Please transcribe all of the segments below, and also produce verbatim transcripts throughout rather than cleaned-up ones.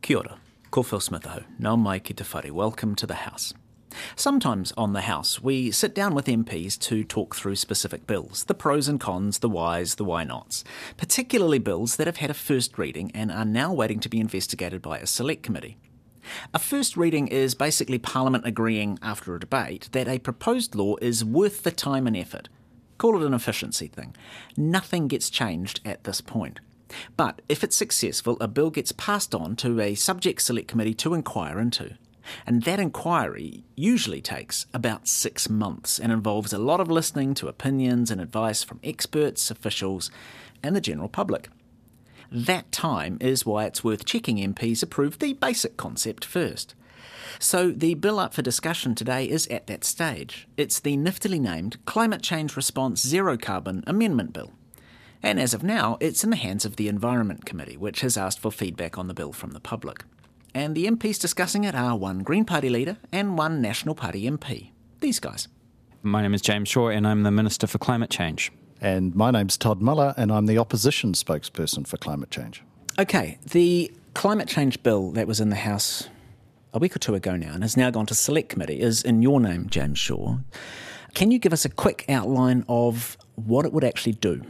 Kia ora, ko Phil Smith aho, nau mai ki te whare, welcome to the House. Sometimes on the House, we sit down with M Ps to talk through specific bills, the pros and cons, the whys, the why-nots, particularly bills that have had a first reading and are now waiting to be investigated by a select committee. A first reading is basically Parliament agreeing, after a debate, that a proposed law is worth the time and effort. Call it an efficiency thing. Nothing gets changed at this point. But if it's successful, a bill gets passed on to a subject select committee to inquire into. And that inquiry usually takes about six months and involves a lot of listening to opinions and advice from experts, officials, and the general public. That time is why it's worth checking M Ps approve the basic concept first. So the bill up for discussion today is at that stage. It's the niftily named Climate Change Response Zero Carbon Amendment Bill. And as of now, it's in the hands of the Environment Committee, which has asked for feedback on the bill from the public. And the M Ps discussing it are one Green Party leader and one National Party M P. These guys. My name is James Shaw and I'm the Minister for Climate Change. And my name's Todd Muller and I'm the opposition spokesperson for climate change. Okay, the climate change bill that was in the House a week or two ago now and has now gone to Select Committee is in your name, James Shaw. Can you give us a quick outline of what it would actually do?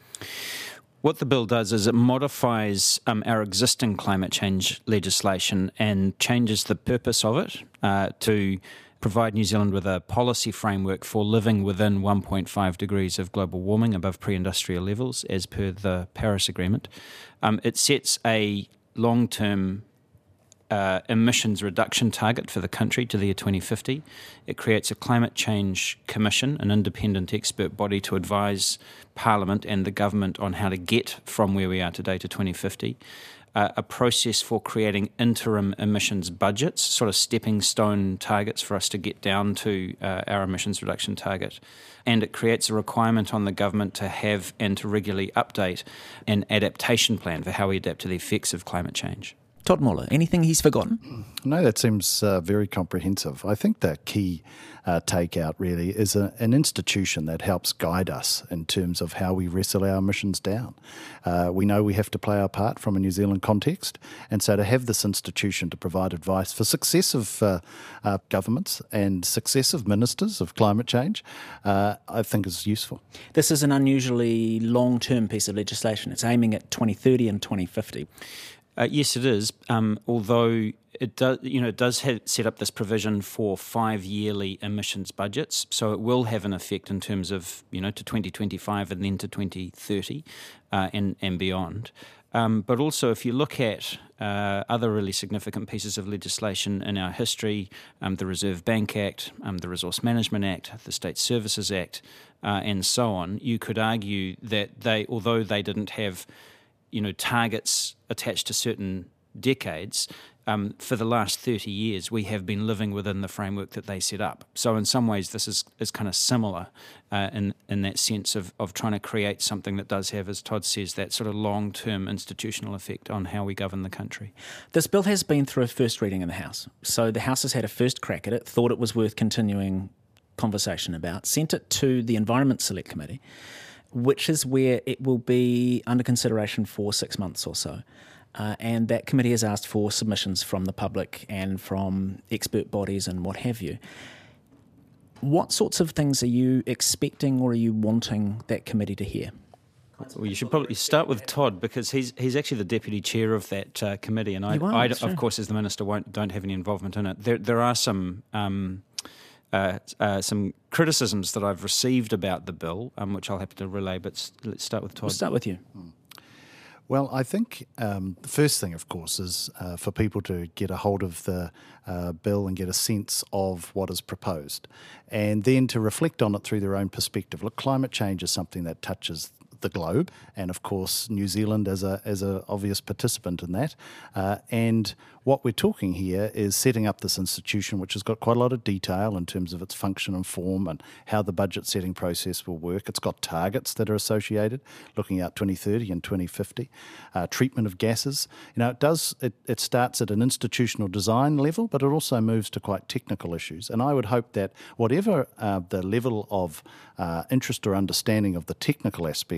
What the bill does is it modifies um, our existing climate change legislation and changes the purpose of it uh, to provide New Zealand with a policy framework for living within one point five degrees of global warming above pre-industrial levels as per the Paris Agreement. Um, it sets a long-term Uh, emissions reduction target for the country to the year twenty fifty. It creates a Climate Change Commission, an independent expert body to advise Parliament and the government on how to get from where we are today to twenty fifty. Uh, a process for creating interim emissions budgets, sort of stepping stone targets for us to get down to uh, our emissions reduction target. And it creates a requirement on the government to have and to regularly update an adaptation plan for how we adapt to the effects of climate change. Todd Muller, anything he's forgotten? No, that seems uh, very comprehensive. I think the key uh, takeout really is a, an institution that helps guide us in terms of how we wrestle our emissions down. Uh, we know we have to play our part from a New Zealand context, and so to have this institution to provide advice for successive uh, uh, governments and successive ministers of climate change, uh, I think is useful. This is an unusually long-term piece of legislation. It's aiming at twenty thirty and twenty fifty. Uh, yes, it is. Um, although it does, you know, it does have, set up this provision for five yearly emissions budgets, so it will have an effect in terms of, you know, to twenty twenty-five and then to twenty thirty uh, and and beyond. Um, but also, if you look at uh, other really significant pieces of legislation in our history, um, the Reserve Bank Act, um, the Resource Management Act, the State Services Act, uh, and so on, you could argue that they, although they didn't have you know, targets attached to certain decades, um, for the last thirty years, we have been living within the framework that they set up. So in some ways, this is, is kind of similar uh, in, in that sense of, of trying to create something that does have, as Todd says, that sort of long-term institutional effect on how we govern the country. This bill has been through a first reading in the House. So the House has had a first crack at it, thought it was worth continuing conversation about, sent it to the Environment Select Committee, which is where it will be under consideration for six months or so. Uh, and that committee has asked for submissions from the public and from expert bodies and what have you. What sorts of things are you expecting or are you wanting that committee to hear? Well, you should probably start with Todd because he's he's actually the deputy chair of that uh, committee, and I, are, I of true. course, as the minister, won't don't have any involvement in it. There there are some. Um, Uh, uh, some criticisms that I've received about the bill, um, which I'll have to relay, but s- let's start with Todd. We'll start with you. Hmm. Well, I think um, the first thing, of course, is uh, for people to get a hold of the uh, bill and get a sense of what is proposed, and then to reflect on it through their own perspective. Look, climate change is something that touches the globe, and of course New Zealand as a as a obvious participant in that. Uh, and what we're talking here is setting up this institution, which has got quite a lot of detail in terms of its function and form and how the budget setting process will work. It's got targets that are associated, looking out twenty thirty and twenty fifty. Uh, treatment of gases. You know, it does. It, it starts at an institutional design level, but it also moves to quite technical issues. And I would hope that whatever uh, the level of uh, interest or understanding of the technical aspects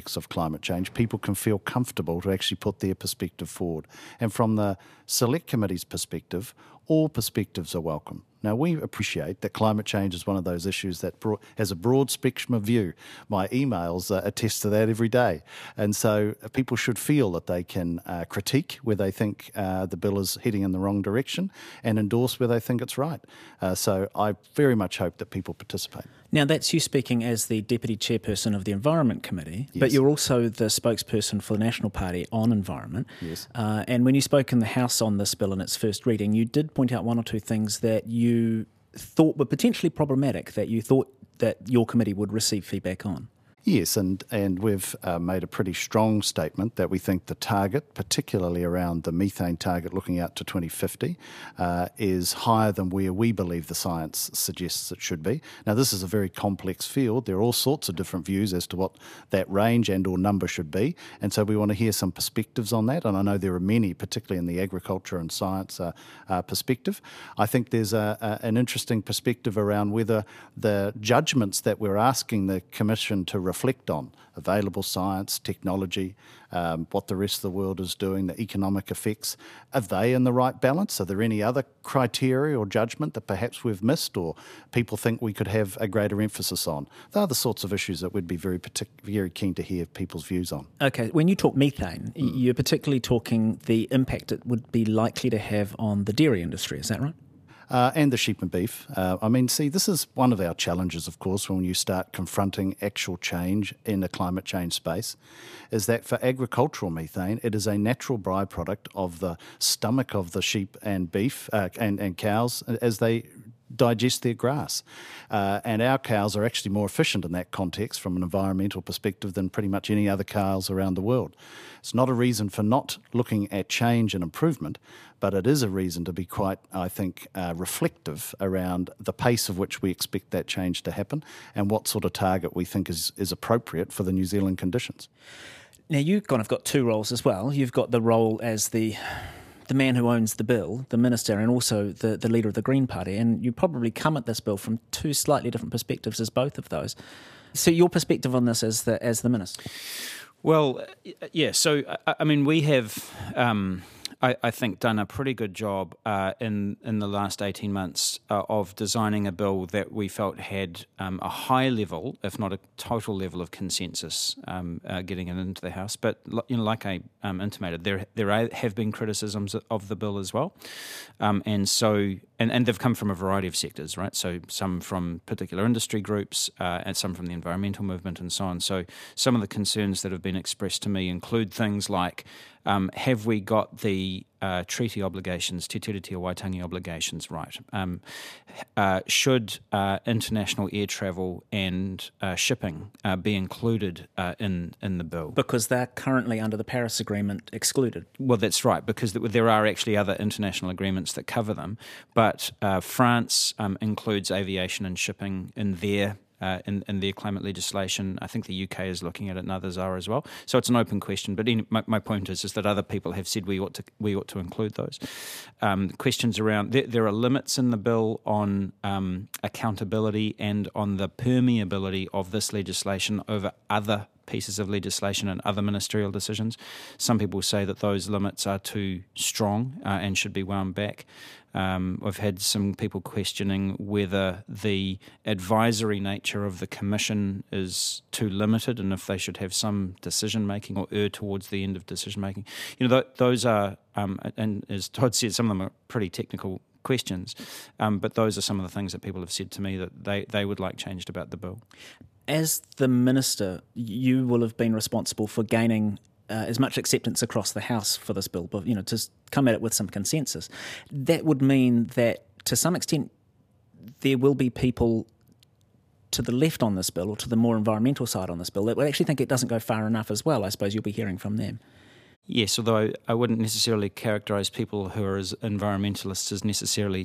aspects of climate change, people can feel comfortable to actually put their perspective forward. And from the Select Committee's perspective, all perspectives are welcome. Now, we appreciate that climate change is one of those issues that bro- has a broad spectrum of view. My emails uh, attest to that every day. And so uh, people should feel that they can uh, critique where they think uh, the bill is heading in the wrong direction and endorse where they think it's right. Uh, so I very much hope that people participate. Now, that's you speaking as the Deputy Chairperson of the Environment Committee, Yes. but you're also the spokesperson for the National Party on Environment. Yes. Uh, and when you spoke in the House on this bill in its first reading, you did point out one or two things that you thought were potentially problematic, that you thought that your committee would receive feedback on. Yes, and, and we've uh, made a pretty strong statement that we think the target, particularly around the methane target looking out to twenty fifty, uh, is higher than where we believe the science suggests it should be. Now, this is a very complex field. There are all sorts of different views as to what that range and or number should be, and so we want to hear some perspectives on that, and I know there are many, particularly in the agriculture and science uh, uh, perspective. I think there's a, a, an interesting perspective around whether the judgments that we're asking the Commission to reflect reflect on available science, technology, um, what the rest of the world is doing, the economic effects. Are they in the right balance? Are there any other criteria or judgment that perhaps we've missed or people think we could have a greater emphasis on? They are the sorts of issues that we'd be very partic- very keen to hear people's views on. Okay, when you talk methane, mm. you're particularly talking the impact it would be likely to have on the dairy industry, is that right? Uh, and the sheep and beef. Uh, I mean, see, this is one of our challenges, of course, when you start confronting actual change in the climate change space, is that for agricultural methane, it is a natural byproduct of the stomach of the sheep and beef uh, and, and cows as they digest their grass. Uh, and our cows are actually more efficient in that context from an environmental perspective than pretty much any other cows around the world. It's not a reason for not looking at change and improvement, but it is a reason to be quite, I think, uh, reflective around the pace of which we expect that change to happen and what sort of target we think is, is appropriate for the New Zealand conditions. Now, you've kind of got two roles as well. You've got the role as the the man who owns the bill, the minister, and also the, the leader of the Green Party, and you probably come at this bill from two slightly different perspectives as both of those. So your perspective on this as the as the minister? Well, yeah, so, I, I mean, we have... Um I, I think done a pretty good job uh, in in the last eighteen months uh, of designing a bill that we felt had um, a high level, if not a total level of consensus, um, uh, getting it into the House. But you know, like I um, intimated, there there are, have been criticisms of the bill as well, um, and so and, and they've come from a variety of sectors, right? So some from particular industry groups, uh, and some from the environmental movement, and so on. So some of the concerns that have been expressed to me include things like, Um, have we got the uh, treaty obligations, Te Tiriti o Waitangi obligations right? Um, uh, should uh, international air travel and uh, shipping uh, be included uh, in, in the bill? Because they're currently under the Paris Agreement excluded. Well, that's right, because there are actually other international agreements that cover them, but uh, France um, includes aviation and shipping in their Uh, in, in their climate legislation. I think the U K is looking at it and others are as well. So it's an open question. But in, my, my point is, is that other people have said we ought to we ought to include those. Um, questions around, there, there are limits in the bill on um, accountability and on the permeability of this legislation over other pieces of legislation and other ministerial decisions. Some people say that those limits are too strong uh, and should be wound back. Um, I've had some people questioning whether the advisory nature of the Commission is too limited and if they should have some decision-making or err towards the end of decision-making. You know, th- those are, um, and as Todd said, some of them are pretty technical questions, um, but those are some of the things that people have said to me that they, they would like changed about the bill. As the minister, you will have been responsible for gaining uh, as much acceptance across the House for this bill, but you know, to come at it with some consensus. That would mean that, to some extent, there will be people to the left on this bill or to the more environmental side on this bill that will actually think it doesn't go far enough as well. I suppose you'll be hearing from them. Yes, although I wouldn't necessarily characterise people who are as environmentalists as necessarily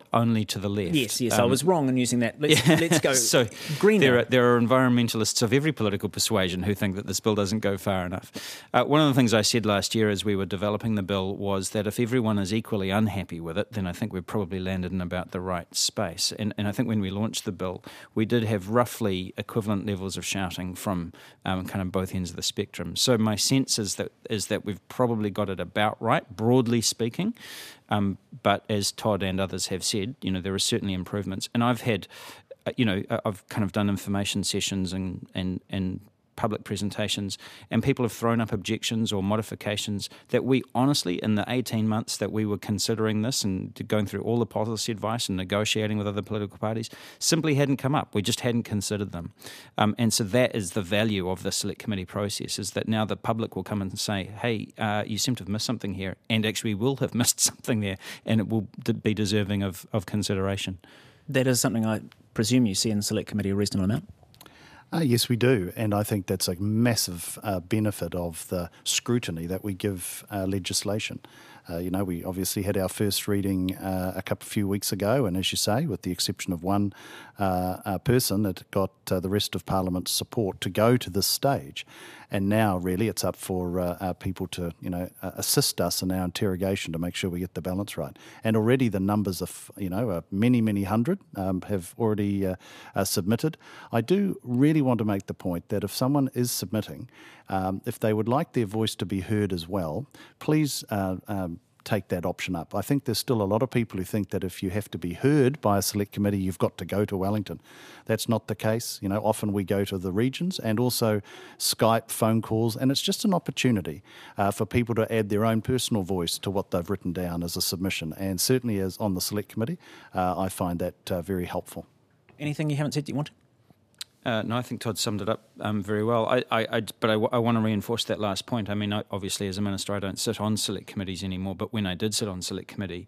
only to the left. Yes, yes, um, I was wrong in using that. Let's, yeah, let's go so greener. There are, there are environmentalists of every political persuasion who think that this bill doesn't go far enough. Uh, one of the things I said last year as we were developing the bill was that if everyone is equally unhappy with it, then I think we've probably landed in about the right space. And, and I think when we launched the bill, we did have roughly equivalent levels of shouting from um, kind of both ends of the spectrum. So my sense is that is that we've probably got it about right, broadly speaking. Um, but as Todd and others have said, you know, there are certainly improvements. And I've had, uh, you know, I've kind of done information sessions and, and, and public presentations, and people have thrown up objections or modifications that we honestly, in the eighteen months that we were considering this and going through all the policy advice and negotiating with other political parties, simply hadn't come up. We just hadn't considered them. Um, and so that is the value of the select committee process, is that now the public will come and say, hey, uh, you seem to have missed something here, and actually will have missed something there, and it will be deserving of, of consideration. That is something I presume you see in select committee a reasonable amount? Uh, yes, we do, and I think that's a massive uh, benefit of the scrutiny that we give uh, legislation. Uh, you know, we obviously had our first reading uh, a couple few weeks ago, and as you say, with the exception of one uh, uh, person, it got uh, the rest of Parliament's support to go to this stage. And now, really, it's up for uh, our people to, you know, uh, assist us in our interrogation to make sure we get the balance right. And already the numbers of, you know, uh, many, many hundred um, have already uh, uh, submitted. I do really want to make the point that if someone is submitting, um, if they would like their voice to be heard as well, please uh, um, take that option up. I think there's still a lot of people who think that if you have to be heard by a select committee, you've got to go to Wellington. That's not the case. You know, often we go to the regions and also Skype, phone calls, and it's just an opportunity uh, for people to add their own personal voice to what they've written down as a submission. And certainly as on the select committee, uh, I find that uh, very helpful. Anything you haven't said that you want to? Uh, no, I think Todd summed it up um, very well. I, I, I, but I, I want to reinforce that last point. I mean, I, obviously, as a minister, I don't sit on select committees anymore. But when I did sit on select committee,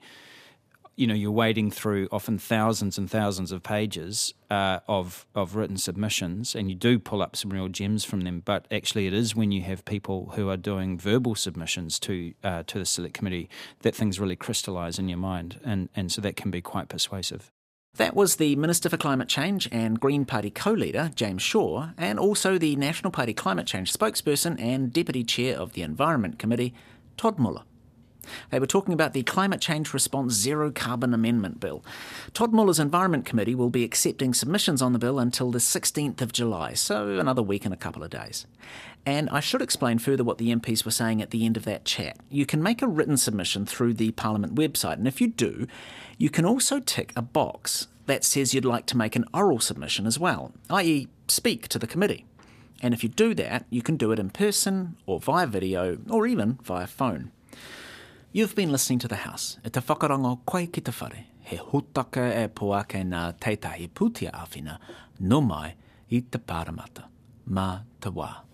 you know, you're wading through often thousands and thousands of pages uh, of of written submissions, and you do pull up some real gems from them. But actually, it is when you have people who are doing verbal submissions to uh, to the select committee that things really crystallise in your mind, and and so that can be quite persuasive. That was the Minister for Climate Change and Green Party co-leader, James Shaw, and also the National Party Climate Change spokesperson and Deputy Chair of the Environment Committee, Todd Muller. They were talking about the Climate Change Response Zero Carbon Amendment Bill. Todd Muller's Environment Committee will be accepting submissions on the bill until the sixteenth of July, so another week and a couple of days. And I should explain further what the M Ps were saying at the end of that chat. You can make a written submission through the Parliament website, and if you do, you can also tick a box that says you'd like to make an oral submission as well, that is speak to the committee. And if you do that, you can do it in person or via video or even via phone. You've been listening to The House. E te whakarongo koe ki te whare. He hutaka e poake nā teitahi putia awhina, no mai i te pāramata. Mā te wā.